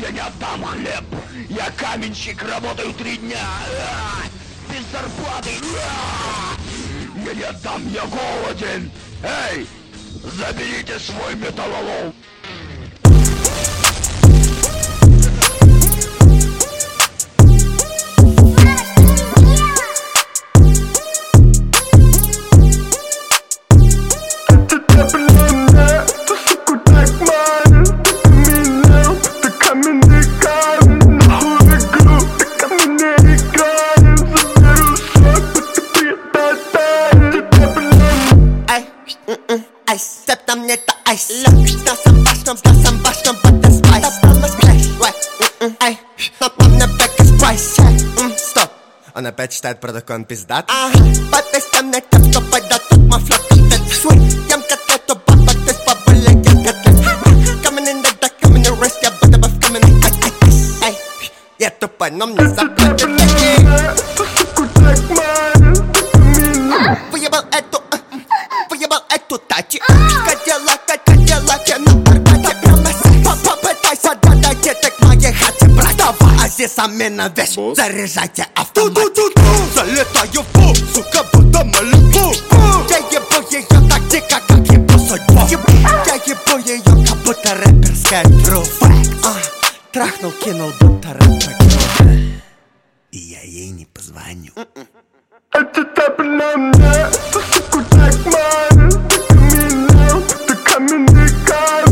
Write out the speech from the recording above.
тебе не отдам хлеб. Я каменщик, работаю 3 дня. Без зарплаты. Я не отдам, я голоден. Эй, заберите свой металлолом. Step там не то айс. С башням под спайс. Эй, нам на бэк из прайс. Стоп, он опять считает продакон пиздат. По песням не тем, что пойдет тут мафлёк. Ем котлету, баба, ты с бабулей, я котлет. Coming in the dark, coming in the wrist, я буду бы в каменный айс. Эй, я тупой, но мне заплатят деньги. Выебал эту тачи. Кадиллак, я на арбате. Попытайся додать это к моей хате, брат. Давай, а здесь амена вещь. Заряжайте автомат. Залетаю в пул, сука, будто Малибу. Я ебу ее так дико, как ебу судьбу. Я ебу ее, как будто рэперская труф. Трахнул, кинул, будто рэпер. И я ей не позвоню. Это табля мне, суку так мало. Ты каменный, ты каменный кар.